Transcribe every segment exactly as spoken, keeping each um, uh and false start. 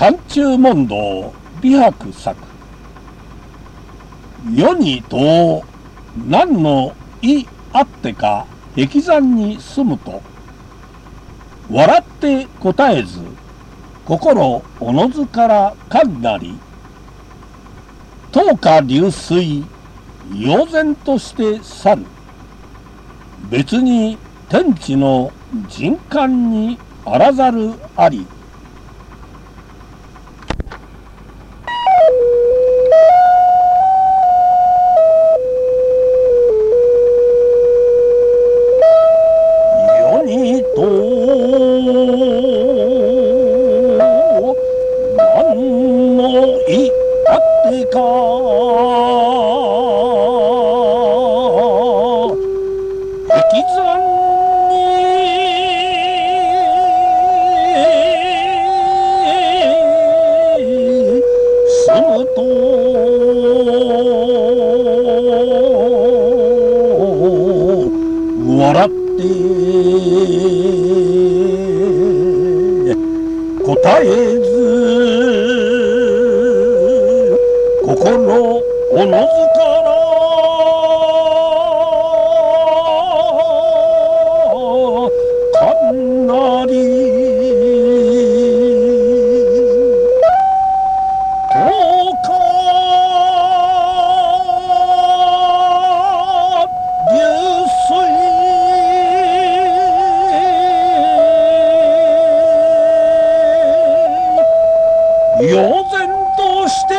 山中問答李白作。世に問う何の意あってか壁山に住むと、笑って答えず心おのずからかんなり、灯火流水悠然として去る。別に天地の人間にあらざるあり。世に問う何の意あってか壁山に住むと、笑って答えず心おのずからかんなり。灯火流水悠然として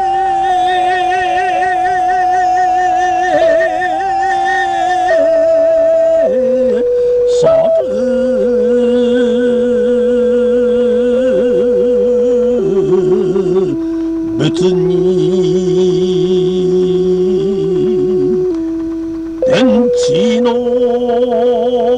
去る。別に天地の